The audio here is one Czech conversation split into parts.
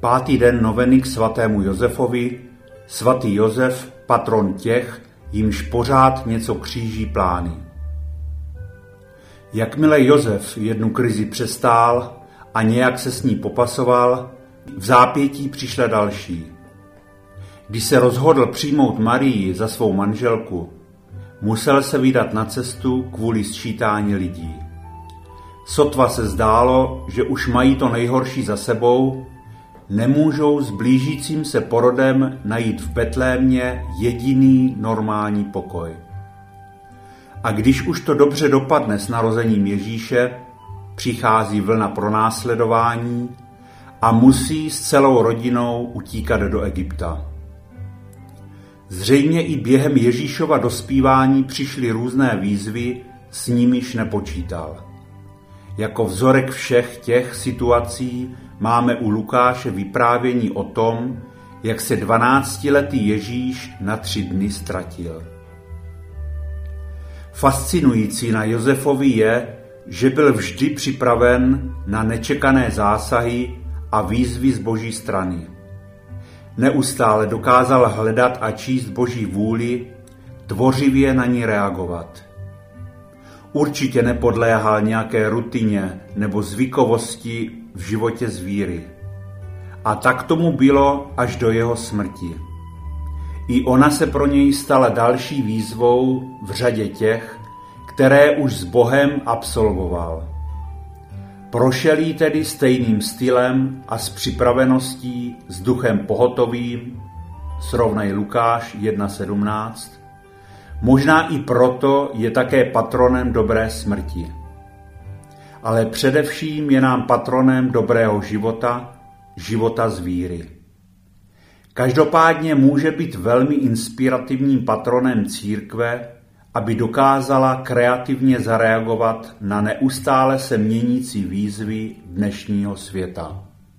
5. den noveny k svatému Josefovi, svatý Josef, patron těch, jimž pořád něco kříží plány. Jakmile Josef jednu krizi přestál a nějak se s ní popasoval, v zápětí přišla další. Když se rozhodl přijmout Marii za svou manželku, musel se vydat na cestu kvůli sčítání lidí. Sotva se zdálo, že už mají to nejhorší za sebou, nemůžou s blížícím se porodem najít v Betlémě jediný normální pokoj. A když už to dobře dopadne s narozením Ježíše, přichází vlna pronásledování a musí s celou rodinou utíkat do Egypta. Zřejmě i během Ježíšova dospívání přišly různé výzvy, s nimiž nepočítal. Jako vzorek všech těch situací máme u Lukáše vyprávění o tom, jak se 12letý Ježíš na 3 dny ztratil. Fascinující na Josefovi je, že byl vždy připraven na nečekané zásahy a výzvy z Boží strany. Neustále dokázal hledat a číst Boží vůli, tvořivě na ní reagovat. Určitě nepodléhal nějaké rutině nebo zvykovosti v životě zvíry. A tak tomu bylo až do jeho smrti. I ona se pro něj stala další výzvou v řadě těch, které už s Bohem absolvoval. Prošel jí tedy stejným stylem a s připraveností, s duchem pohotovým, srovnej Lukáš 1.17, možná i proto je také patronem dobré smrti. Ale především je nám patronem dobrého života, života z víry. Každopádně může být velmi inspirativním patronem církve, aby dokázala kreativně zareagovat na neustále se měnící výzvy dnešního světa.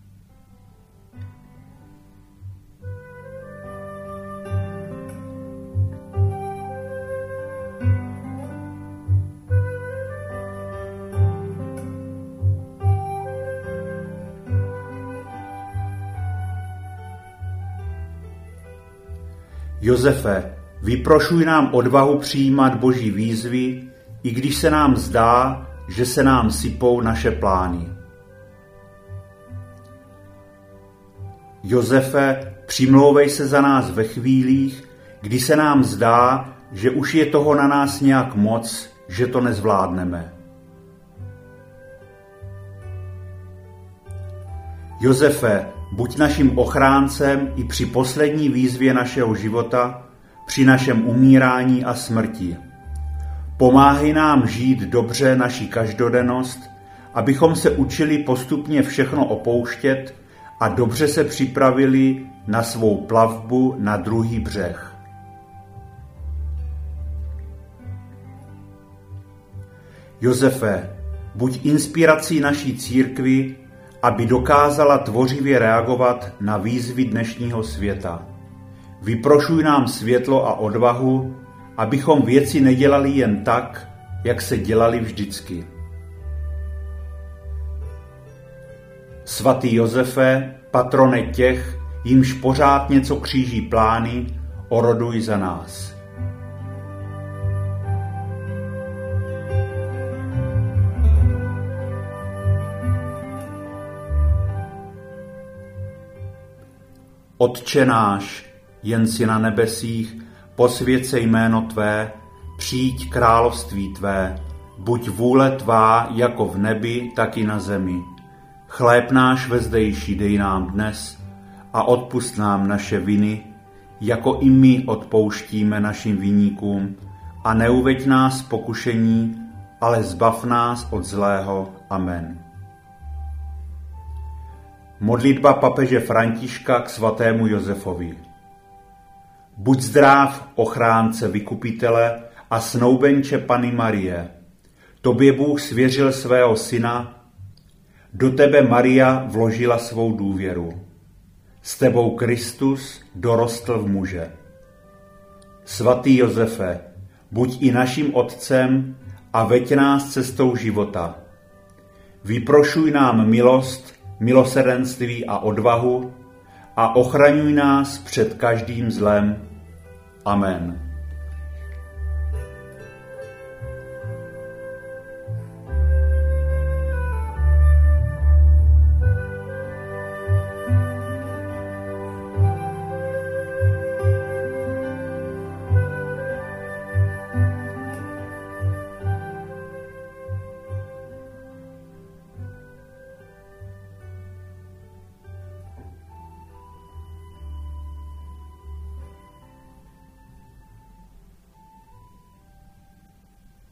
Josefe, vyprošuj nám odvahu přijímat Boží výzvy, i když se nám zdá, že se nám sypou naše plány. Josefe, přimlouvej se za nás ve chvílích, kdy se nám zdá, že už je toho na nás nějak moc, že to nezvládneme. Josefe, buď naším ochráncem i při poslední výzvě našeho života, při našem umírání a smrti. Pomáhej nám žít dobře naši každodennost, abychom se učili postupně všechno opouštět a dobře se připravili na svou plavbu na druhý břeh. Josefe, buď inspirací naší církvi, aby dokázala tvořivě reagovat na výzvy dnešního světa. Vyprošuj nám světlo a odvahu, abychom věci nedělali jen tak, jak se dělali vždycky. Svatý Josefe, patrone těch, jimž pořád něco kříží plány, oroduj za nás. Otče náš, jen si na nebesích, posvěť se jméno Tvé, přijď království Tvé, buď vůle Tvá jako v nebi, tak i na zemi. Chléb náš vezdejší dej nám dnes a odpusť nám naše viny, jako i my odpouštíme našim viníkům, a neuveď nás v pokušení, ale zbav nás od zlého. Amen. Modlitba papeže Františka k svatému Josefovi. Buď zdrav, ochránce vykupitele a snoubenče Panny Marie. Tobě Bůh svěřil svého syna, do tebe Maria vložila svou důvěru. S tebou Kristus dorostl v muže. Svatý Josefe, buď i naším otcem a veď nás cestou života. Vyprošuj nám milost, milosrdenství a odvahu a ochraňuj nás před každým zlem. Amen.